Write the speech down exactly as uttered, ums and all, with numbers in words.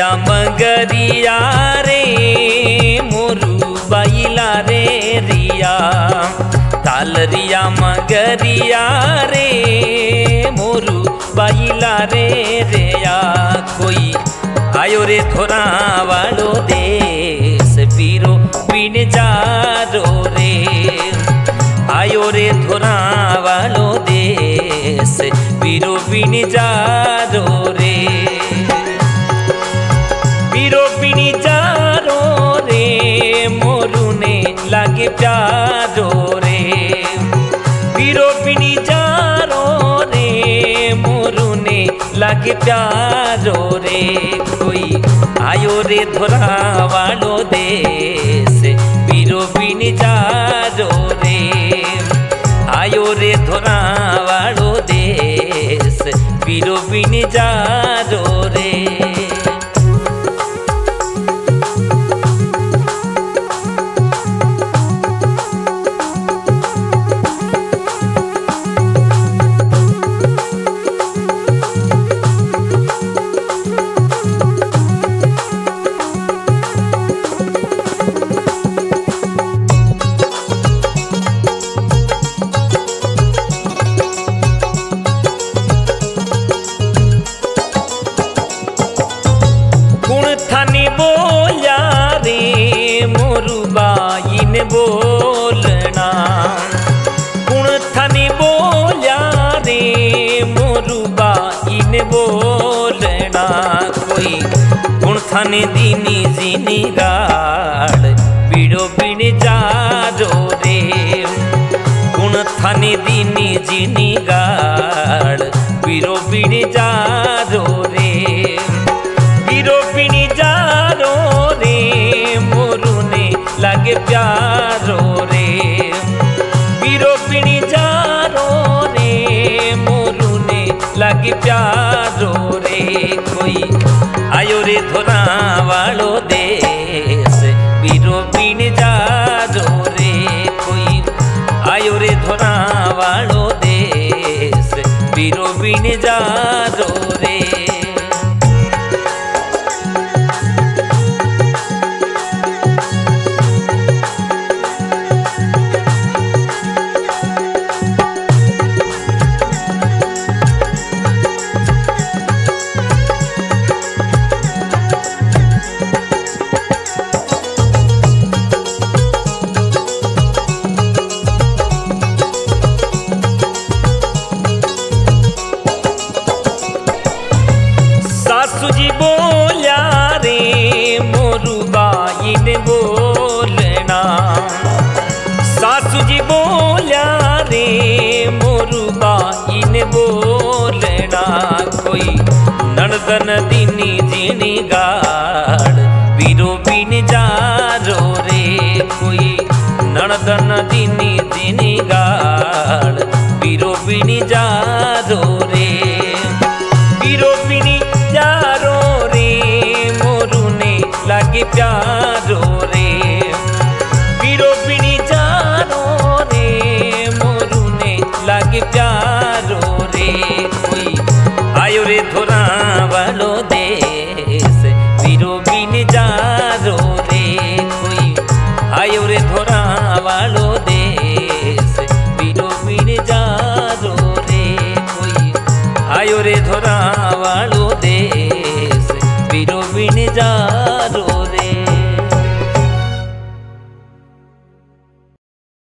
रिया मगरिया रे मोरू बाइला रे रिया ताल रिया मगरिया रे मोरू बाइला रे रिया कोई आयो रे थोरा वालो देश पीरो बिन जारो रे आयो रे थोरा वालो देश पीरो बिन जारो रे पीरो बिन जारो रे मोरू ने लागे प्यारो रे पीरो बिन जारो रे मोरू ने लागे प्यारो रे कोई आयो रे थोरा वालो देश पीरो बिन जारो रे आयो रे थोरा वालो देश पीरो बिन जारो रे बोलना कुण थाने बोलिया रे मोरूबा इन बोलना कोई कुण थाने दीनी जीनी गाड़ पीड़ो बिन जारो रे कुण थाने दीनी जीनी गाड़ पीड़ो बिन जारो रे पीड़ो बिन जारो रे मोरू ने लागे प्यारो रे पीरो बिन जारो रे मोरू ने लागे प्यारो रे कोई आयो रे थोरा वालो देश पीरो बिन जारो रे कोई आयो रे थोरा वालो देश पीरो बिन जारो रे सासुजी बोलिया रे मोरूबा इन बोलना सासुजी बोलिया रे मोरूबा इन बोलना कोई नणदन दीनी जीनी गाड़ पीरो बिन जारो रे कोई नणदन दीनी जीनी